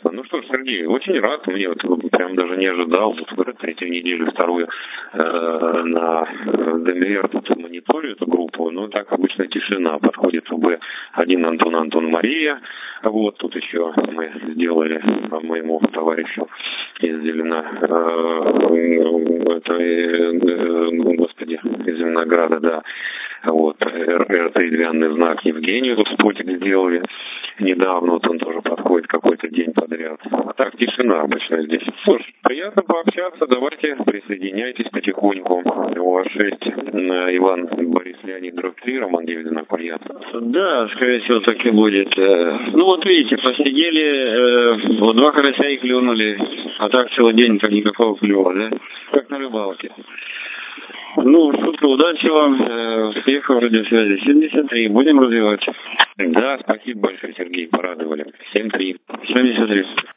пожалуйста. Ну что ж, Сергей, очень рад. Мне вот прям даже не ожидал. Вот уже третью неделю, вторую на ДМР тут мониторю эту группу. Ну, так обычно тишина. Подходит УБ-1 Антон Мария. Вот тут еще мы сделали моему товарищу из из Зеленограда, да. Вот, РТ-деревянный знак Евгению тут спотик сделали недавно, вот он тоже подходит какой-то день подряд. А так тишина обычно здесь. Слушай, приятно пообщаться, давайте присоединяйтесь потихоньку. У вас 6, Иван Борис Леонид дробь 3, Роман Девидин, приятно. Да, скорее всего, так и будет. Ну вот видите, посидели, вот 2 карася и клюнули, а так целый день как никакого клюва, да? Как на рыбалке. Ну, шутка, удачи вам, успехов в радиосвязи. 73, будем развивать. Да, спасибо большое, Сергей, порадовали. 7-3. 73.